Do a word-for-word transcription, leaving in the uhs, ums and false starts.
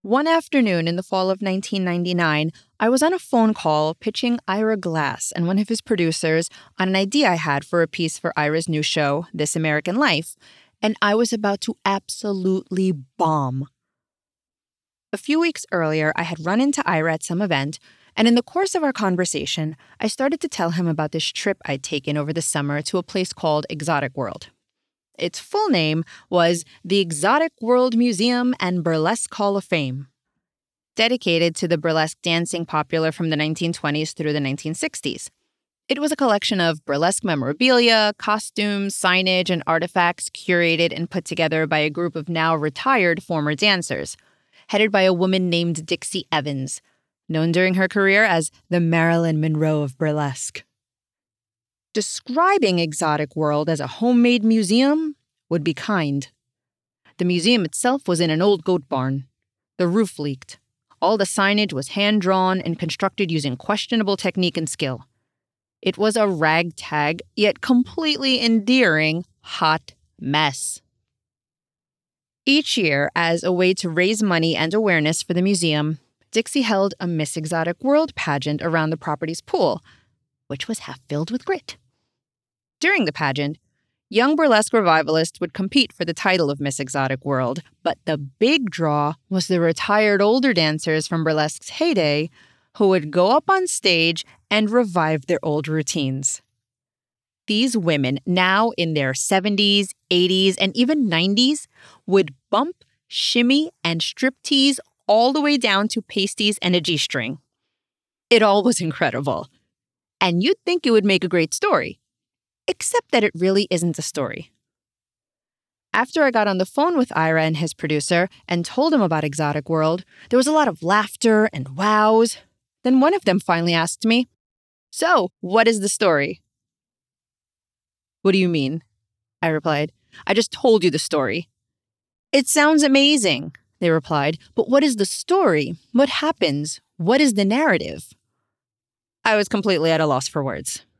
One afternoon in the fall of nineteen ninety-nine, I was on a phone call pitching Ira Glass and one of his producers on an idea I had for a piece for Ira's new show, This American Life, and I was about to absolutely bomb. A few weeks earlier, I had run into Ira at some event, and in the course of our conversation, I started to tell him about this trip I'd taken over the summer to a place called Exotic World. Its full name was the Exotic World Museum and Burlesque Hall of Fame, dedicated to the burlesque dancing popular from the nineteen twenties through the nineteen sixties. It was a collection of burlesque memorabilia, costumes, signage, and artifacts curated and put together by a group of now retired former dancers, headed by a woman named Dixie Evans, known during her career as the Marilyn Monroe of burlesque. Describing Exotic World as a homemade museum would be kind. The museum itself was in an old goat barn. The roof leaked. All the signage was hand-drawn and constructed using questionable technique and skill. It was a ragtag, yet completely endearing, hot mess. Each year, as a way to raise money and awareness for the museum, Dixie held a Miss Exotic World pageant around the property's pool, which was half filled with grit. During the pageant, young burlesque revivalists would compete for the title of Miss Exotic World, but the big draw was the retired older dancers from burlesque's heyday who would go up on stage and revive their old routines. These women, now in their seventies, eighties, and even nineties, would bump, shimmy, and striptease all the way down to pasties and a G-string. It all was incredible. And you'd think it would make a great story. Except that it really isn't a story. After I got on the phone with Ira and his producer and told him about Exotic World, there was a lot of laughter and wows. Then one of them finally asked me, "So, what is the story?" "What do you mean?" I replied. "I just told you the story." "It sounds amazing," they replied, "but what is the story? What happens? What is the narrative?" I was completely at a loss for words.